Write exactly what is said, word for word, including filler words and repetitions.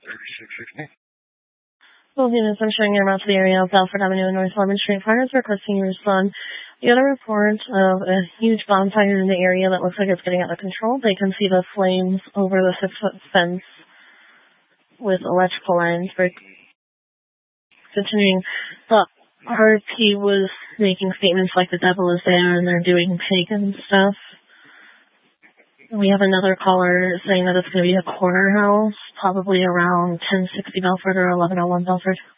Well, units, I'm showing your route to the area of Belford Avenue and North Lemon Street. Partners requesting you respond. You got a report of a huge bonfire in the area that looks like it's getting out of control. They can see the flames over the six-foot fence with electrical lines. We're continuing. The R P was making statements like the devil is there and they're doing pagan stuff. We have another caller saying that it's going to be a corner house, probably around ten sixty Belford or eleven oh one Belford.